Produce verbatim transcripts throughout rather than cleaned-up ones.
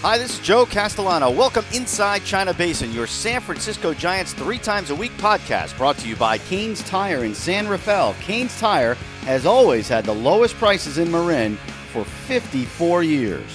Hi, this is Joe Castellano. Welcome inside China Basin, your San Francisco Giants three times a week podcast, brought to you by Kane's Tire in San Rafael. Kane's Tire has always had the lowest prices in Marin for fifty-four years.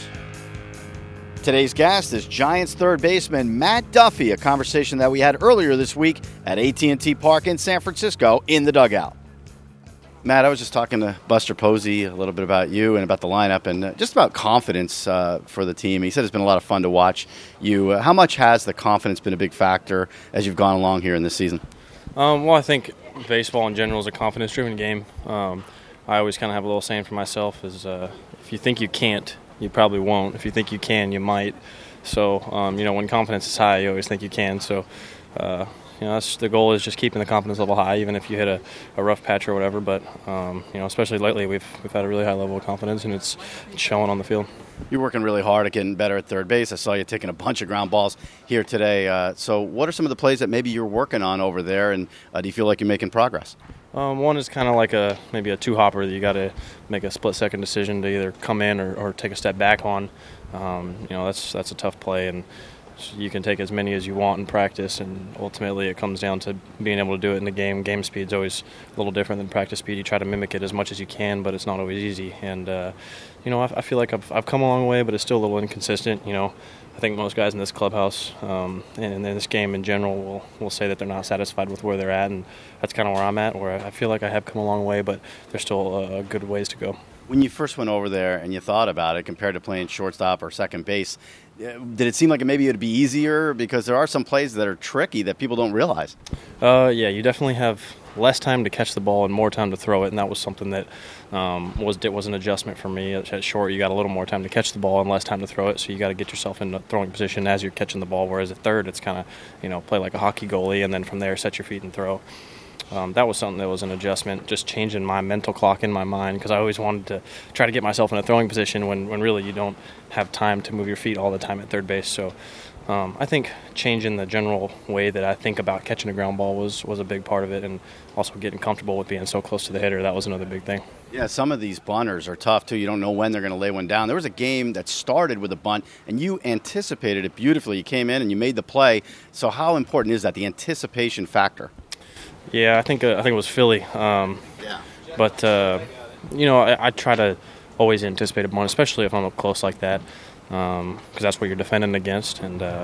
Today's guest is Giants third baseman Matt Duffy, a conversation that we had earlier this week at A T and T Park in San Francisco in the dugout. Matt, I was just talking to Buster Posey a little bit about you and about the lineup and just about confidence uh, for the team. He said it's been a lot of fun to watch you. Uh, how much has the confidence been a big factor as you've gone along here in this season? Um, well, I think baseball in general is a confidence-driven game. Um, I always kind of have a little saying for myself is uh, if you think you can't, you probably won't. If you think you can, you might. So, um, you know, when confidence is high, you always think you can. So, uh, you know, that's the goal is just keeping the confidence level high, even if you hit a, a rough patch or whatever. But, um, you know, especially lately, we've we've had a really high level of confidence, and it's, it's showing on the field. You're working really hard at getting better at third base. I saw you taking a bunch of ground balls here today. Uh, so what are some of the plays that maybe you're working on over there, and uh, do you feel like you're making progress? Um, one is kind of like a maybe a two-hopper that you got to make a split-second decision to either come in or, or take a step back on. Um, you know, that's that's a tough play, and you can take as many as you want in practice, and ultimately it comes down to being able to do it in the game. Game speed's always a little different than practice speed. You try to mimic it as much as you can, but it's not always easy. And, uh, you know, I, I feel like I've, I've come a long way, but it's still a little inconsistent. You know, I think most guys in this clubhouse um, and in this game in general will, will say that they're not satisfied with where they're at, and that's kind of where I'm at, where I feel like I have come a long way, but there's still a good ways to go. When you first went over there and you thought about it compared to playing shortstop or second base, did it seem like maybe it would be easier? Because there are some plays that are tricky that people don't realize. Uh, yeah, you definitely have less time to catch the ball and more time to throw it, and that was something that um, was it was an adjustment for me. At short, you got a little more time to catch the ball and less time to throw it, so you got to get yourself in the throwing position as you're catching the ball, whereas at third, it's kind of, you know, play like a hockey goalie, and then from there, set your feet and throw. Um, that was something that was an adjustment, just changing my mental clock in my mind, because I always wanted to try to get myself in a throwing position when, when really you don't have time to move your feet all the time at third base. So um, I think changing the general way that I think about catching a ground ball was, was a big part of it, and also getting comfortable with being so close to the hitter. That was another big thing. Yeah, some of these bunters are tough, too. You don't know when they're going to lay one down. There was a game that started with a bunt, and you anticipated it beautifully. You came in and you made the play. So how important is that, the anticipation factor? Yeah, I think uh, I think it was Philly. Um, yeah. But, uh, you know, I, I try to always anticipate a bunt, especially if I'm up close like that, because um, that's what you're defending against. And uh,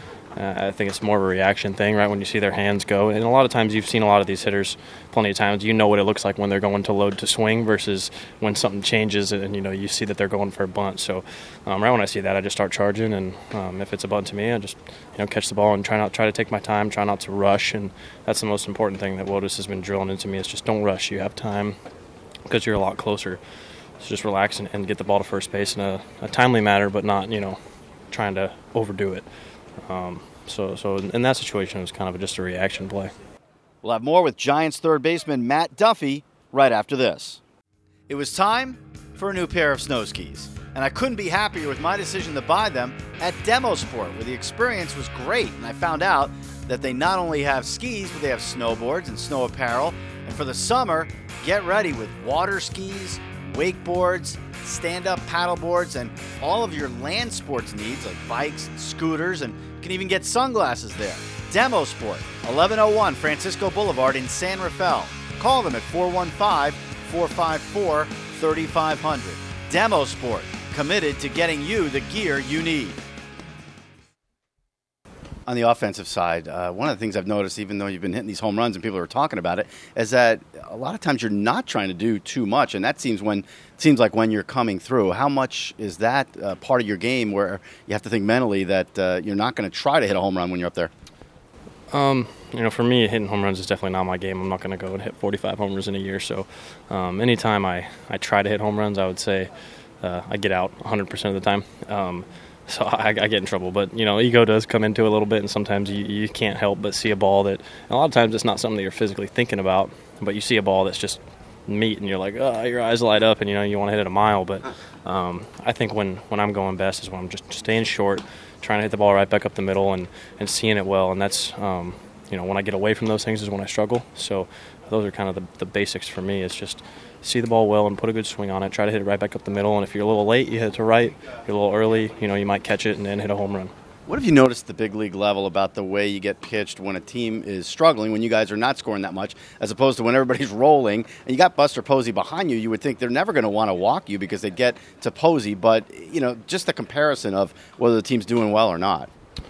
I think it's more of a reaction thing, right, when you see their hands go. And a lot of times you've seen a lot of these hitters plenty of times. You know what it looks like when they're going to load to swing versus when something changes and, you know, you see that they're going for a bunt. So um, right when I see that, I just start charging. And um, if it's a bunt to me, I just, you know, catch the ball and try not try to take my time, try not to rush. And that's the most important thing that Wotus has been drilling into me is just don't rush. You have time because you're a lot closer. So just relax and, and get the ball to first base in a, a timely manner, but not, you know, trying to overdo it. Um, so, so in that situation, it was kind of just a reaction play. We'll have more with Giants third baseman Matt Duffy right after this. It was time for a new pair of snow skis, and I couldn't be happier with my decision to buy them at Demo Sport, where the experience was great, and I found out that they not only have skis, but they have snowboards and snow apparel, and for the summer, get ready with water skis, wakeboards, stand-up paddleboards, and all of your land sports needs like bikes and scooters, and you can even get sunglasses there. Demo Sport, eleven oh one Francisco Boulevard in San Rafael. Call them at four one five, four five four, three five zero zero. Demo Sport, committed to getting you the gear you need. On the offensive side, uh, one of the things I've noticed, even though you've been hitting these home runs and people are talking about it, is that a lot of times you're not trying to do too much, and that seems when seems like when you're coming through. How much is that uh, part of your game where you have to think mentally that uh, you're not going to try to hit a home run when you're up there? Um, you know, for me, hitting home runs is definitely not my game. I'm not going to go and hit forty-five home runs in a year. So um, anytime I, I try to hit home runs, I would say uh, I get out one hundred percent of the time. Um, so I, I get in trouble. But, you know, ego does come into it a little bit, and sometimes you, you can't help but see a ball that – a lot of times it's not something that you're physically thinking about, but you see a ball that's just meat, and you're like, oh, your eyes light up, and, you know, you want to hit it a mile. But um, I think when, when I'm going best is when I'm just staying short, trying to hit the ball right back up the middle and, and seeing it well. And that's, um, you know, when I get away from those things is when I struggle. So those are kind of the, the basics for me. It's just see the ball well and put a good swing on it. Try to hit it right back up the middle. And if you're a little late, you hit it to right. If you're a little early, you know, you might catch it and then hit a home run. What have you noticed at the big league level about the way you get pitched when a team is struggling, when you guys are not scoring that much, as opposed to when everybody's rolling? And you got Buster Posey behind you, you would think they're never going to want to walk you because they get to Posey. But, you know, just the comparison of whether the team's doing well or not.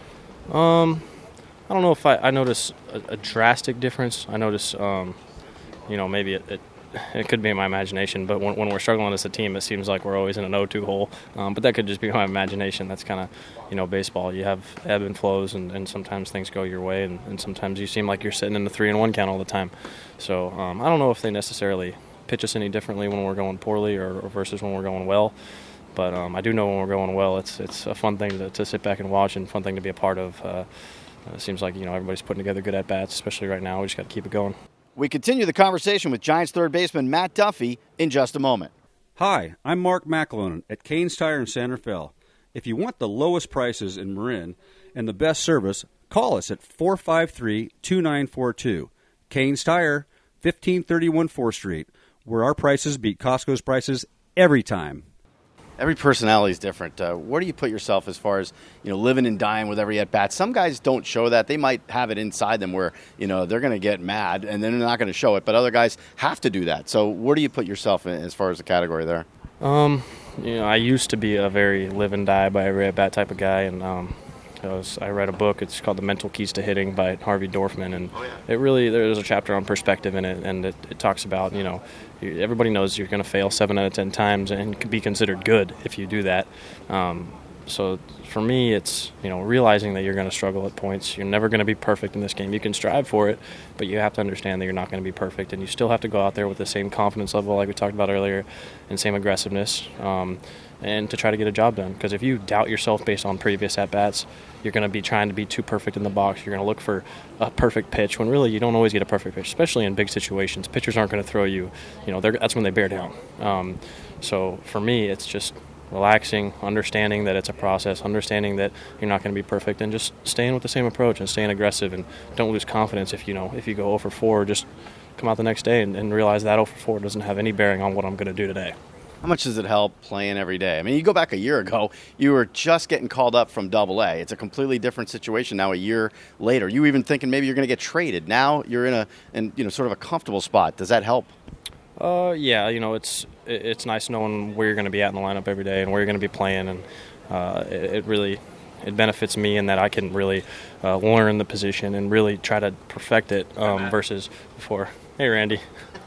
Um, I don't know if I, I notice a, a drastic difference. I notice, um, you know, maybe it, it It could be in my imagination, but when, when we're struggling as a team, it seems like we're always in an oh two hole. Um, but that could just be my imagination. That's kind of, you know, baseball. You have ebb and flows, and, and sometimes things go your way, and, and sometimes you seem like you're sitting in the three and one count all the time. So um, I don't know if they necessarily pitch us any differently when we're going poorly or, or versus when we're going well. But um, I do know when we're going well, it's it's a fun thing to, to sit back and watch and fun thing to be a part of. Uh, it seems like, you know, everybody's putting together good at bats, especially right now. We just got to keep it going. We continue the conversation with Giants third baseman Matt Duffy in just a moment. Hi, I'm Mark McAloon at Canes Tire in Santa Fe. If you want the lowest prices in Marin and the best service, call us at four five three, two nine four two. Canes Tire, fifteen thirty-one fourth Street, where our prices beat Costco's prices every time. Every personality is different. Uh, where do you put yourself as far as, you know, living and dying with every at-bat? Some guys don't show that. They might have it inside them where, you know, they're going to get mad and then they're not going to show it. But other guys have to do that. So where do you put yourself in as far as the category there? Um, you know, I used to be a very live and die by every at-bat type of guy. And um, I, was, I read a book. It's called The Mental Keys to Hitting by Harvey Dorfman. And oh, yeah. it really, there's a chapter on perspective in it. And it, it talks about, you know, everybody knows you're going to fail seven out of ten times and can be considered good if you do that. Um, so for me, it's, you know, realizing that you're going to struggle at points. You're never going to be perfect in this game. You can strive for it, but you have to understand that you're not going to be perfect, and you still have to go out there with the same confidence level like we talked about earlier and same aggressiveness um, and to try to get a job done. Because if you doubt yourself based on previous at-bats, you're going to be trying to be too perfect in the box. You're going to look for a perfect pitch when really you don't always get a perfect pitch, especially in big situations. Pitchers aren't going to throw you, you know, that's when they bear down. Um, so for me, it's just relaxing, understanding that it's a process, understanding that you're not going to be perfect, and just staying with the same approach and staying aggressive, and don't lose confidence if, you know, if you go oh for four, just come out the next day and, and realize that oh for four doesn't have any bearing on what I'm going to do today. How much does it help playing every day? I mean, you go back a year ago, you were just getting called up from Double A. It's a completely different situation now a year later. You were even thinking maybe you're going to get traded. Now you're in a, in, you know, sort of a comfortable spot. Does that help? Uh, yeah, you know, it's it's nice knowing where you're going to be at in the lineup every day and where you're going to be playing, and uh, it, it really it benefits me in that I can really uh, learn the position and really try to perfect it um, versus before. Hey, Randy.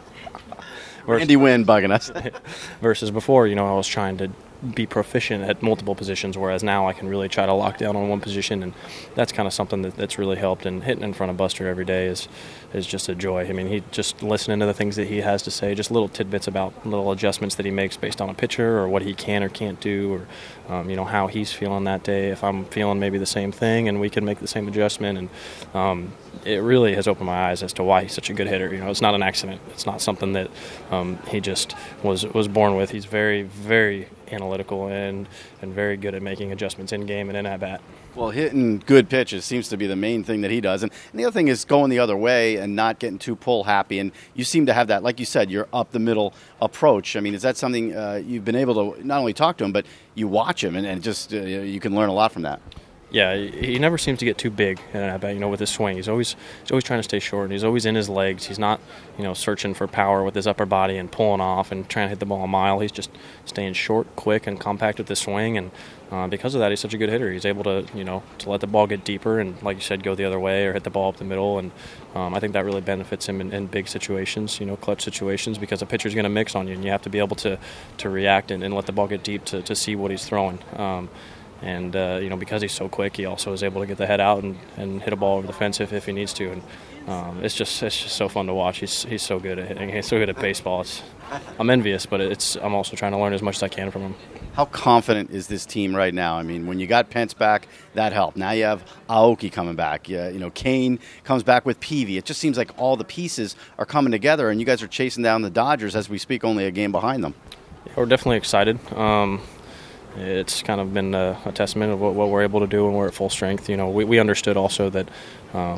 Randy Wynn bugging us. Versus before, you know, I was trying to be proficient at multiple positions, whereas now I can really try to lock down on one position, and that's kind of something that, that's really helped. And hitting in front of Buster every day is is just a joy. I mean, he just listening to the things that he has to say, just little tidbits about little adjustments that he makes based on a pitcher or what he can or can't do, or um, you know, how he's feeling that day. If I'm feeling maybe the same thing, and we can make the same adjustment, and um, it really has opened my eyes as to why he's such a good hitter. You know, it's not an accident. It's not something that um, he just was was born with. He's very, very analytical and and very good at making adjustments in game and in at bat. Well, hitting good pitches seems to be the main thing that he does. And, and the other thing is going the other way and not getting too pull happy. And you seem to have that, like you said, your up the middle approach. I mean, is that something uh, you've been able to not only talk to him, but you watch him and, and just uh, you can learn a lot from that? Yeah, he never seems to get too big in an at-bat, you know, with his swing. He's always he's always trying to stay short, and he's always in his legs. He's not, you know, searching for power with his upper body and pulling off and trying to hit the ball a mile. He's just staying short, quick, and compact with his swing, and uh, because of that, he's such a good hitter. He's able to, you know, to let the ball get deeper and, like you said, go the other way or hit the ball up the middle, and um, I think that really benefits him in, in big situations, you know, clutch situations, because a pitcher's going to mix on you, and you have to be able to, to react and, and let the ball get deep to, to see what he's throwing. Um, And, uh, you know, because he's so quick, he also is able to get the head out and, and hit a ball over the fence if, if he needs to. And um, it's just it's just so fun to watch. He's he's so good at hitting. He's so good at baseball. It's, I'm envious, but it's I'm also trying to learn as much as I can from him. How confident is this team right now? I mean, when you got Pence back, that helped. Now you have Aoki coming back. Yeah, you know, Kane comes back with Peavy. It just seems like all the pieces are coming together, and you guys are chasing down the Dodgers as we speak, only a game behind them. Yeah, we're definitely excited. Um, It's kind of been a, a testament of what, what we're able to do when we're at full strength. You know, we, we understood also that um,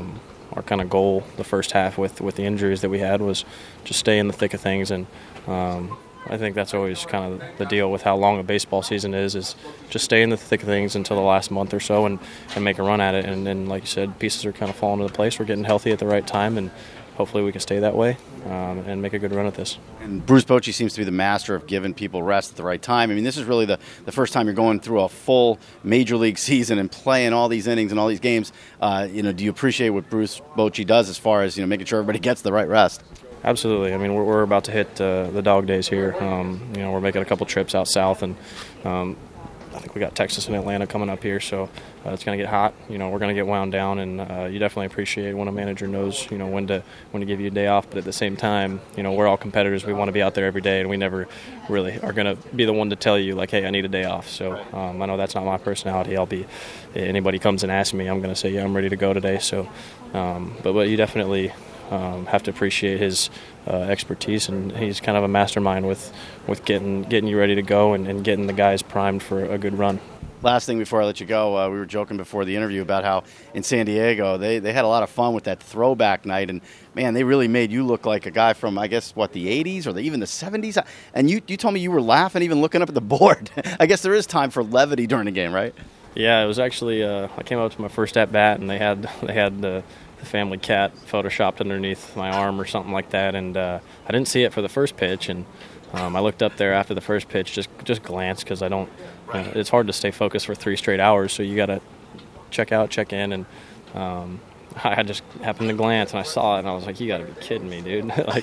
our kind of goal the first half with, with the injuries that we had was just stay in the thick of things. And um, I think that's always kind of the deal with how long a baseball season is, is just stay in the thick of things until the last month or so and, and make a run at it. And then, like you said, pieces are kind of falling into place. We're getting healthy at the right time, and hopefully we can stay that way um, and make a good run at this. And Bruce Bochy seems to be the master of giving people rest at the right time. I mean, this is really the, the first time you're going through a full major league season and playing all these innings and all these games. Uh, you know, do you appreciate what Bruce Bochy does as far as, you know, making sure everybody gets the right rest? Absolutely. I mean, we're, we're about to hit uh, the dog days here. Um, you know, we're making a couple trips out south, and um, I think we got Texas and Atlanta coming up here, so uh, it's going to get hot. You know, we're going to get wound down, and uh, you definitely appreciate when a manager knows, you know, when to when to give you a day off. But at the same time, you know, we're all competitors. We want to be out there every day, and we never really are going to be the one to tell you, like, hey, I need a day off. So um, I know that's not my personality. I'll be anybody comes and asks me, I'm going to say, yeah, I'm ready to go today. So, um, but but you definitely. Um, have to appreciate his uh, expertise, and he's kind of a mastermind with, with getting getting you ready to go and, and getting the guys primed for a good run. Last thing before I let you go, uh, we were joking before the interview about how in San Diego they, they had a lot of fun with that throwback night, and man, they really made you look like a guy from, I guess, what, the eighties or the, even the seventies? And you, you told me you were laughing even looking up at the board. I guess there is time for levity during the game, right? Yeah, it was actually, uh, I came up to my first at-bat, and they had they had the the family cat photoshopped underneath my arm or something like that, and uh, I didn't see it for the first pitch, and um, I looked up there after the first pitch, just just glanced, because I don't, you know, it's hard to stay focused for three straight hours, so you got to check out, check in, and um, I just happened to glance, and I saw it, and I was like, you got to be kidding me, dude. like,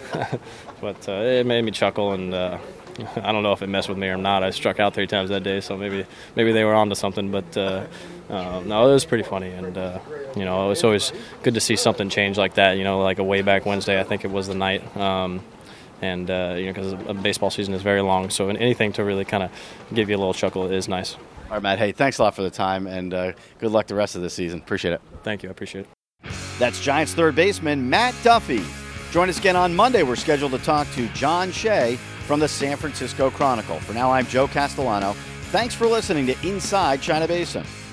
But uh, it made me chuckle, and uh, I don't know if it messed with me or not. I struck out three times that day, so maybe maybe they were onto something, but uh, uh, no, it was pretty funny, and uh, you know, it's always good to see something change like that. You know, like a way back Wednesday, I think it was the night, um, and uh, you know, because a baseball season is very long, so anything to really kind of give you a little chuckle is nice. All right, Matt. Hey, thanks a lot for the time, and uh, good luck the rest of the season. Appreciate it. Thank you. I appreciate it. That's Giants third baseman Matt Duffy. Join us again on Monday. We're scheduled to talk to John Shea from the San Francisco Chronicle. For now, I'm Joe Castellano. Thanks for listening to Inside China Basin.